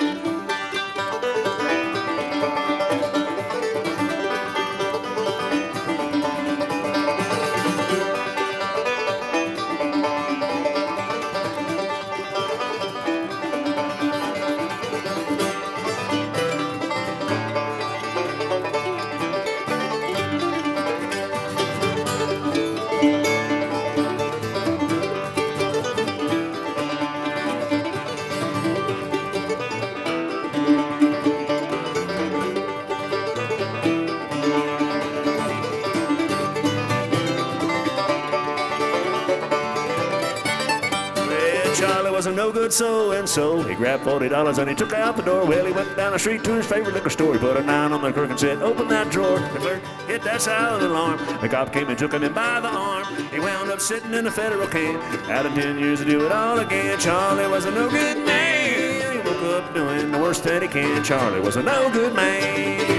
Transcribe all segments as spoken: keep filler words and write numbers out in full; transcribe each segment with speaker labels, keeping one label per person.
Speaker 1: Charlie was a no-good so-and-so. He grabbed forty dollars and he took out the door. Well, he went down the street to his favorite liquor store. He put a nine on the crook and said, open that drawer. The clerk hit that silent alarm. The cop came and took him in by the arm. He wound up sitting in a federal can. Out in ten years to do it all again. Charlie was a no-good man. He woke up doing the worst that he can. Charlie was a no-good man.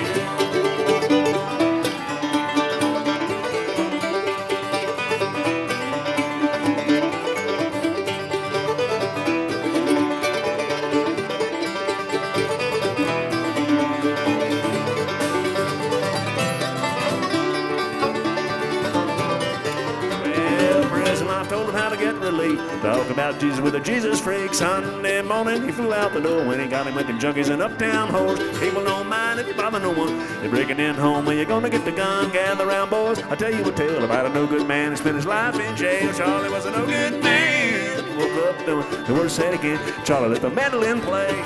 Speaker 1: Told him how to get relief. Talk about Jesus with a Jesus freak. Sunday morning he flew out the door when he got him with them junkies and uptown whores. People don't mind if you bother no one. They're breaking in home when you're gonna get the gun. Gather round, boys. I'll tell you a tale about a no good man who spent his life in jail. Charlie was a no good man. He woke up doing the worst that he can. Charlie let the mandolin play.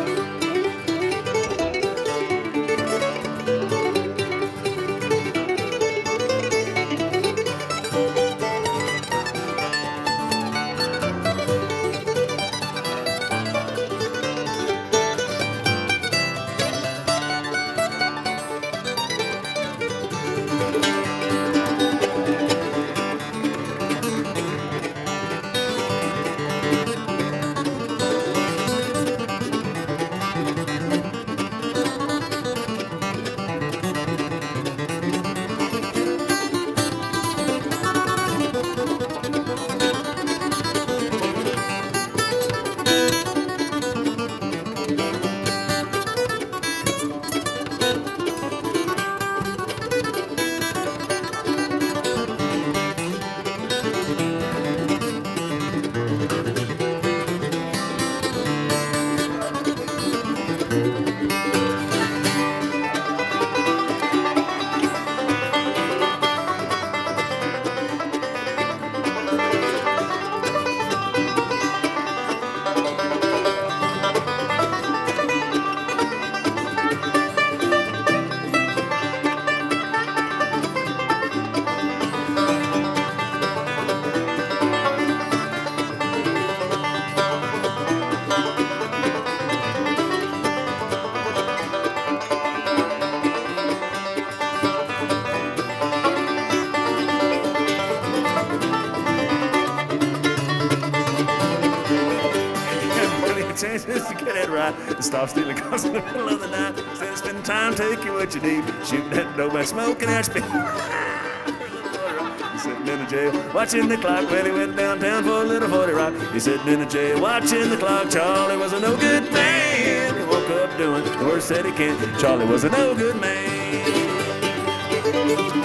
Speaker 1: Chances to get it right. Stop stealing cars in the middle of the night. Instead of spending time taking what you need. Shoot that dope and smoking that spit. Sitting in the jail, watching the clock. Well, he went downtown for a little forty rock. He's sitting in the jail, watching the clock. Charlie was a no good man. He woke up doing the worst that he can. Charlie was a no good man.